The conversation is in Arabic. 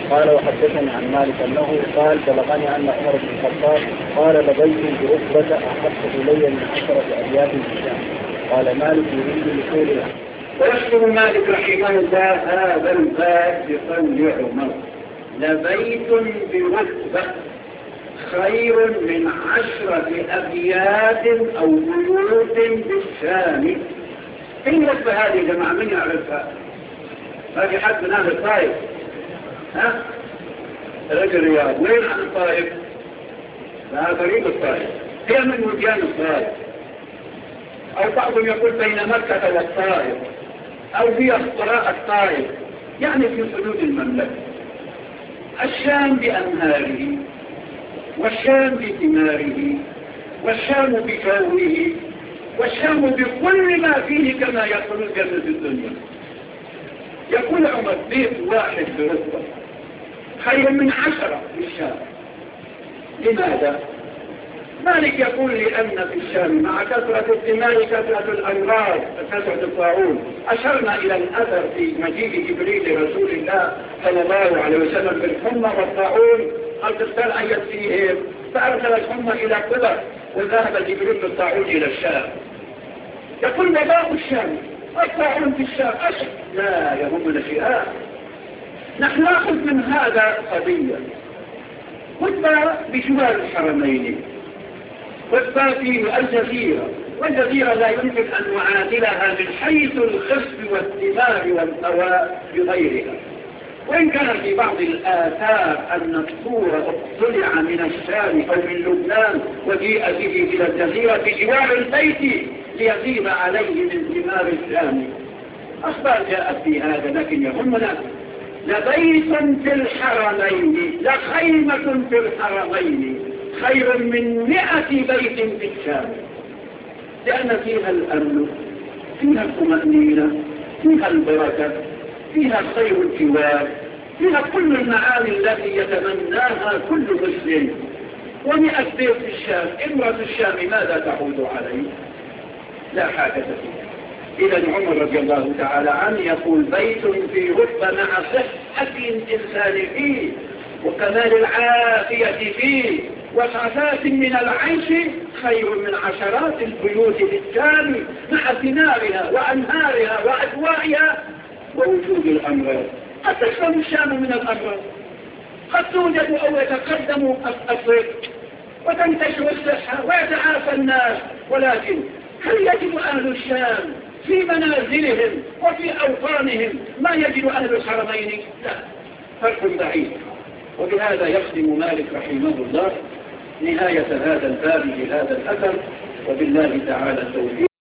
قال وحدثني عن مالك أنه قال بلغني أن عمر بن الخطاب قال لبيت بركبة أحب إلي من 10 أبيات بالشام. قال مالك يريد لقولها. ويذكر مالك رحمه الله هذا الباب بقول عمر لبيت بركبة خير من 10 أبيات أو بيوت بالشام. ايه ركبة هذه يا جماعة؟ من يعرفها؟ ما في حد من أهل الطائف؟ ها؟ رجل رياض وين عن الطائف؟ لا قريب الطائف، هي من وجان الطائف، أو بعضهم يقول بين مكة والطائف، أو هي اختراع الطائف، يعني في حدود المملكة. الشام بأنهاره، والشام بثماره، والشام بجوه، والشام بكل ما فيه كما يقول الجنة الدنيا. يقول عمر بيت واحد بركبة خير من 10 في الشام. لماذا؟ مالك يقول لأن في الشام مع كثرة الدماء كثرة الأمراض كثرة الطاعون. أشرنا إلى الأثر في مجيء جبريل لرسول الله صلى الله عليه وسلم بالحمى والطاعون، قال تختار أن يكفيهم، فأرسل الحمى إلى قبر وذهب جبريل بالطاعون إلى الشام. يقول وباء الشام الطاعون في الشام أشد لا يهمنا شيئا. نحن نأخذ من هذا قضية خطبة بجوار الحرمين، خطبة في الجزيرة، والجزيرة لا يمكن أن نعادلها من حيث الخصب والثمار والهواء بغيرها. وإن كان في بعض الآثار أن الصورة اطلع من الشام أو من لبنان وجيء به إلى الجزيرة بجوار البيت ليزيد عليه من ثمار الشام. أخبار جاءت في هذا، لكن يهمنا لبيت في الحرمين، لخيمة في الحرمين خير من 100 بيت في الشام، لأن فيها الأمن، فيها الطمأنينة، فيها البركة، فيها خير الجوار، فيها كل المعاني التي يتمناها كل مسلم. و100 بيت في الشام، امرأة الشام ماذا تعود عليه؟ لا حاجة فيها. إذا عمر رضي الله تعالى عنه يقول بيت في رتبة مع صحة الإنسان فيه وكمال العافية فيه وصفات من العيش خير من 10 البيوت بالشام مع ثمارها وأنهارها وأدوائها ووجود الأمراض. قد تسلم الشام من الأمراض، قد توجد أو يتقدم الطب وتنتشر الصحة ويتعافى الناس، ولكن هل يجد أهل الشام في منازلهم وفي أوطانهم ما يجد أهل الحرمين؟ لا، فرق بعيد. وبهذا يختم مالك رحمه الله نهاية هذا الباب بهذا الأثر، وبالله تعالى التوفيق.